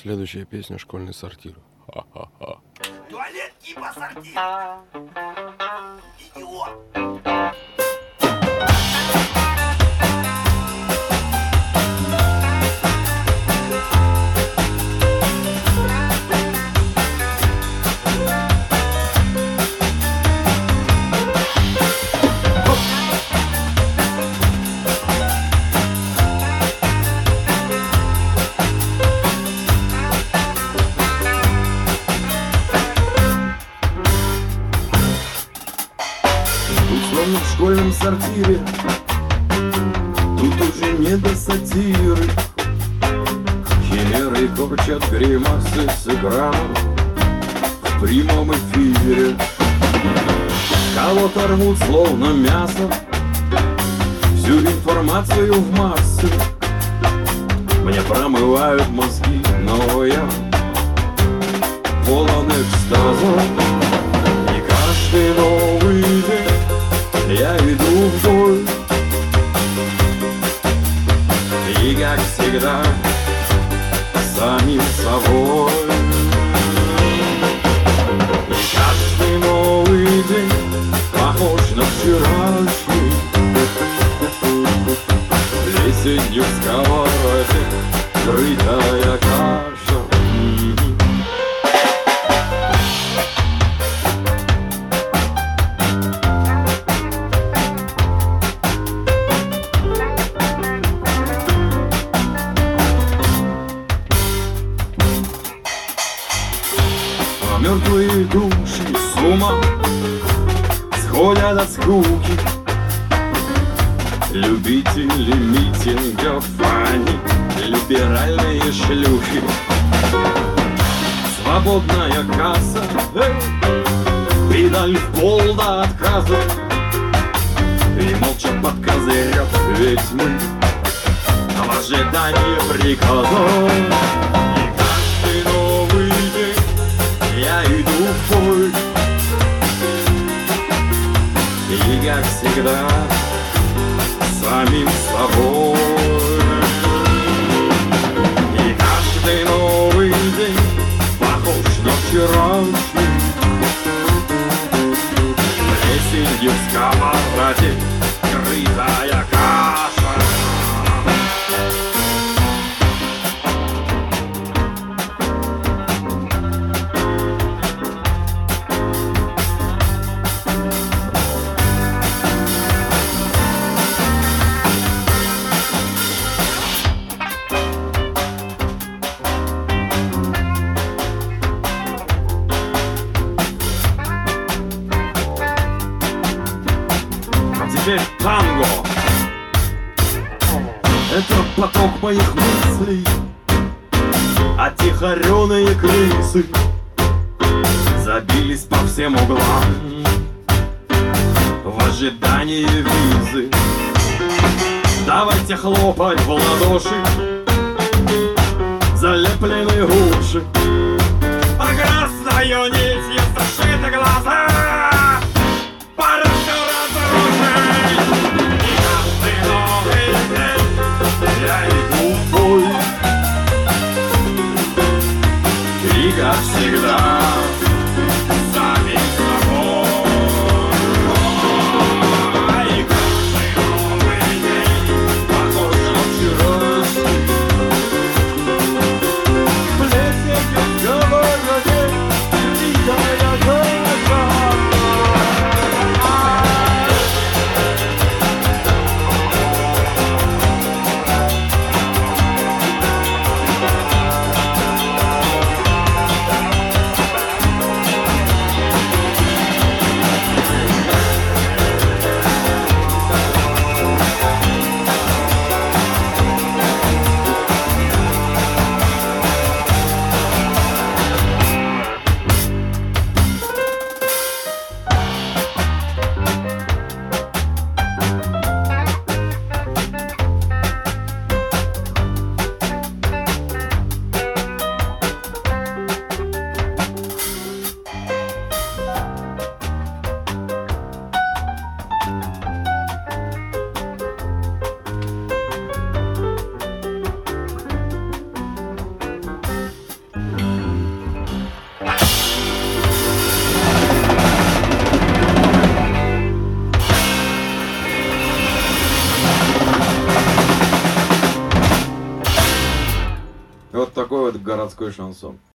Следующая песня «Школьный сортир». Ха-ха-ха. Туалет типа сортир. Идиот. В школьном сортире тут уже не до сатиры. Химеры корчат гримасы с экрана в прямом эфире. Кого-то рвут словно мясо, всю информацию в массы. Мне промывают мозги, но я полон экстаза. И каждый новый день я иду в бой, и, как всегда, самим собой. И каждый новый день похож на вчерашний. Плесенью в сковороде крытая каша. Мертвые души с ума сходят от скуки. Любители митингов, они либеральные шлюхи. Свободная касса, педаль в пол до отказа. И молча под козырек, ведь мы в ожидании приказа. И каждый новый день я иду в бой, и, как всегда, самим собой. И каждый новый день похож на вчерашний. Плесенью в сковороде крытая каша. Теперь танго. Это поток моих мыслей, а тихорёные крысы забились по всем углам в ожидании визы. Давайте хлопать в ладоши, залеплены уши, а красною нитью зашиты глаза. Я иду в бой, и, как всегда, сами собой. И каждый новый день похож на вчерашний. Плесенью в сковороде крытая каша. Вот такой вот городской шансон.